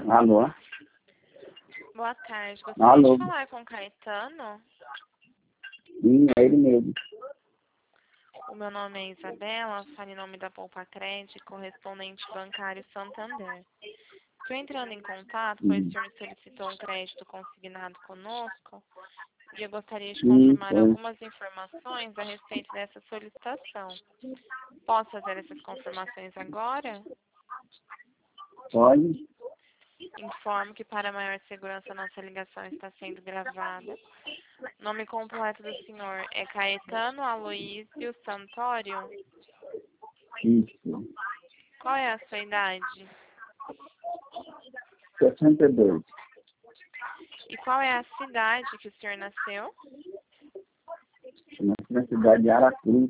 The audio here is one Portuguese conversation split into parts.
Alô? Boa tarde. Gostaria Alô? de falar com o Caetano. Sim, é ele mesmo. O meu nome é Isabela, falo em nome da Poupa Crédito, correspondente bancário Santander. Estou entrando em contato, pois o senhor solicitou um crédito consignado conosco e eu gostaria de Sim, confirmar foi. algumas informações a respeito dessa solicitação. Posso fazer essas confirmações agora? Pode? Informo que para maior segurança nossa ligação está sendo gravada. O nome completo do senhor é Caetano Aloísio Santório. Isso. Qual é a sua idade? 62. E qual é a cidade que o senhor nasceu? Nasci na cidade de Aracruz.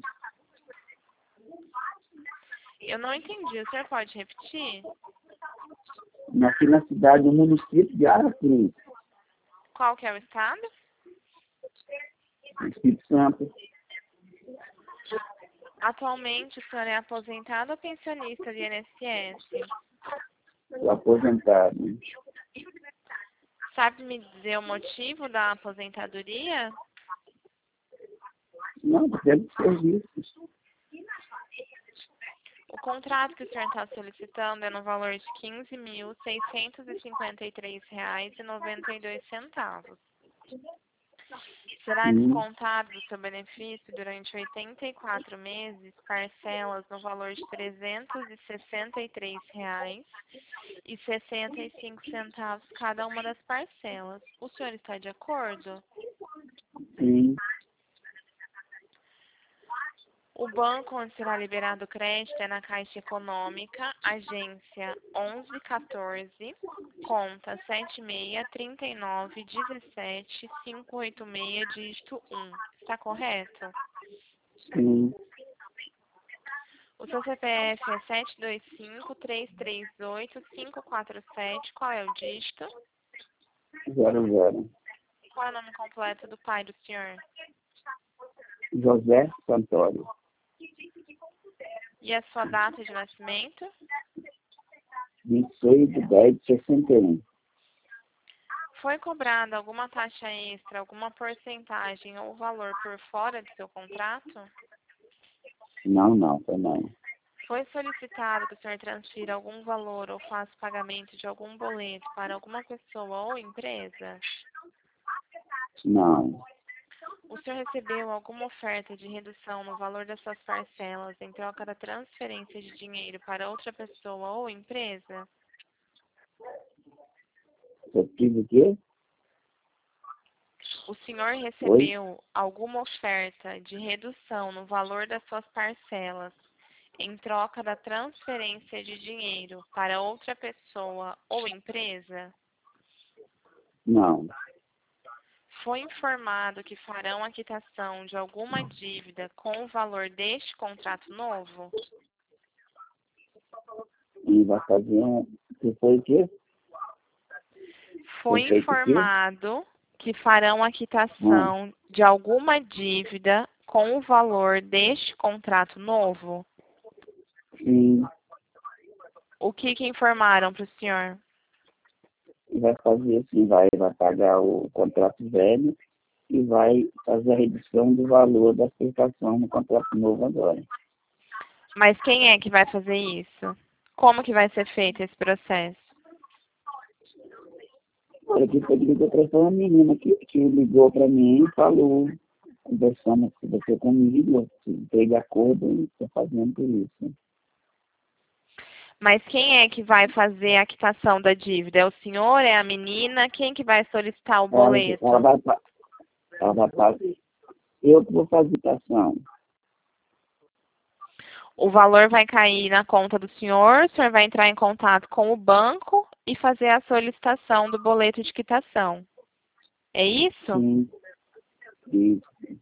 Eu não entendi, o senhor pode repetir? Nasci na cidade do município de Aracruz, Qual que é o estado? no Espírito Santo. Atualmente o senhor é aposentado ou pensionista de INSS? Sou aposentado. Sabe me dizer o motivo da aposentadoria? Não, pelo serviço. O contrato que o senhor está solicitando é no valor de R$ 15.653,92. Será Sim, descontado do seu benefício durante 84 meses, parcelas no valor de R$ 363,65 cada uma das parcelas. O senhor está de acordo? sim, O banco onde será liberado o crédito é na Caixa Econômica, agência 1114, conta 763917-586, dígito 1. Está correto? sim. O seu CPF é 725-338-547. Qual é o dígito? 00. Qual é o nome completo do pai do senhor? José Santório. E a sua data de nascimento? 26/10/61. Foi cobrada alguma taxa extra, alguma porcentagem ou valor por fora do seu contrato? Não, foi não. Foi solicitado que o senhor transfira algum valor ou faça pagamento de algum boleto para alguma pessoa ou empresa? Não, O senhor recebeu alguma oferta de redução no valor das suas parcelas em troca da transferência de dinheiro para outra pessoa ou empresa? eu tive o quê? O senhor Oi? recebeu alguma oferta de redução no valor das suas parcelas em troca da transferência de dinheiro para outra pessoa ou empresa? Não, Foi informado que farão a quitação de alguma dívida com o valor deste contrato novo? e vai fazer um... Você foi o quê? Foi Foi feito o quê? informado que farão a Ah, quitação de alguma dívida com o valor deste contrato novo? sim, O que informaram para o senhor? vai fazer assim, vai pagar o contrato velho e vai fazer a redução do valor da prestação no contrato novo agora. Mas quem é que vai fazer isso? Como que vai ser feito esse processo? Olha, que foi que eu uma menina que ligou para mim e falou, conversando com você comigo, que fez de acordo e estou fazendo por isso. Mas quem é que vai fazer a quitação da dívida? É o senhor? É a menina? Quem que vai solicitar o Ela, boleto? ela vai fazer, eu que vou fazer a ação. O valor vai cair na conta do senhor, o senhor vai entrar em contato com o banco e fazer a solicitação do boleto de quitação. É isso? Sim, isso.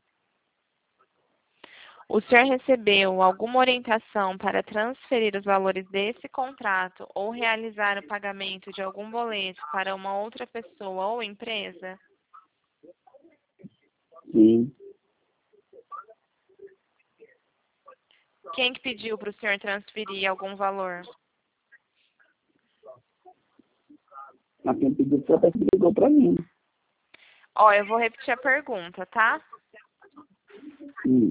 O senhor recebeu alguma orientação para transferir os valores desse contrato ou realizar o pagamento de algum boleto para uma outra pessoa ou empresa? Sim, Quem que pediu para o senhor transferir algum valor? Mas quem pediu foi a pessoa que ligou para mim. Ó, eu vou repetir a pergunta, tá? Hum.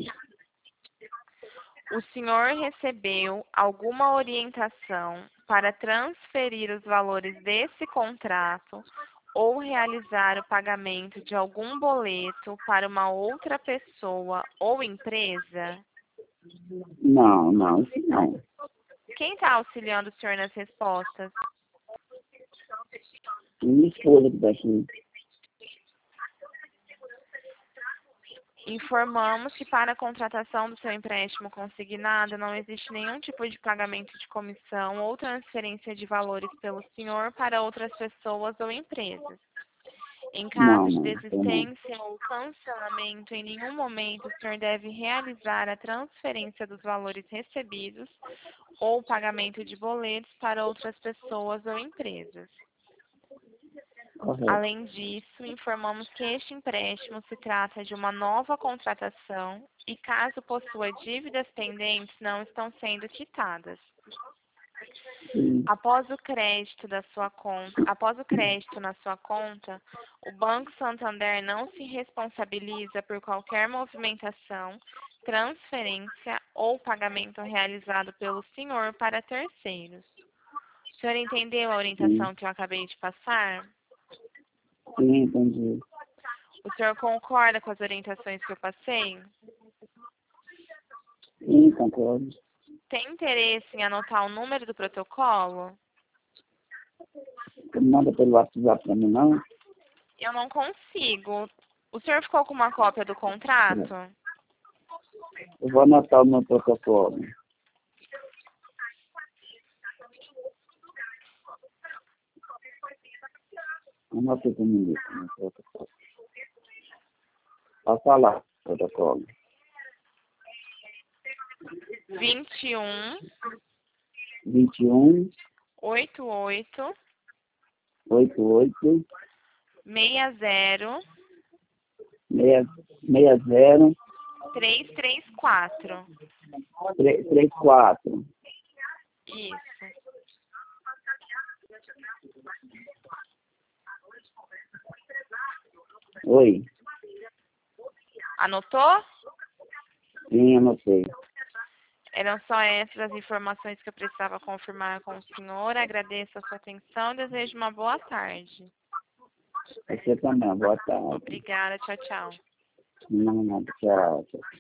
O senhor recebeu alguma orientação para transferir os valores desse contrato ou realizar o pagamento de algum boleto para uma outra pessoa ou empresa? Não, isso não. Quem está auxiliando o senhor nas respostas? Minha esposa que está aqui. Informamos que para a contratação do seu empréstimo consignado não existe nenhum tipo de pagamento de comissão ou transferência de valores pelo senhor para outras pessoas ou empresas. Em caso de Não. desistência ou cancelamento, em nenhum momento o senhor deve realizar a transferência dos valores recebidos ou o pagamento de boletos para outras pessoas ou empresas. Correto. Além disso, informamos que este empréstimo se trata de uma nova contratação e, caso possua dívidas pendentes, não estão sendo quitadas. Sim. Após o crédito na sua conta, o Banco Santander não se responsabiliza por qualquer movimentação, transferência ou pagamento realizado pelo senhor para terceiros. O senhor entendeu a orientação que eu acabei de passar? Sim, entendi. O senhor concorda com as orientações que eu passei? Sim, concordo. Tem interesse em anotar o número do protocolo? Você não manda pelo WhatsApp para mim, não? Eu não consigo. O senhor ficou com uma cópia do contrato? Eu vou anotar o meu protocolo. Anota aqui no meu protocolo. Passa lá o protocolo. 21 21 88 88 60 60 334. 34. Isso. Oi. Anotou? Sim, anotei. Eram só essas as informações que eu precisava confirmar com o senhor. Agradeço a sua atenção e desejo uma boa tarde. Você também, boa tarde. Obrigada. Tchau, tchau. Não, tchau.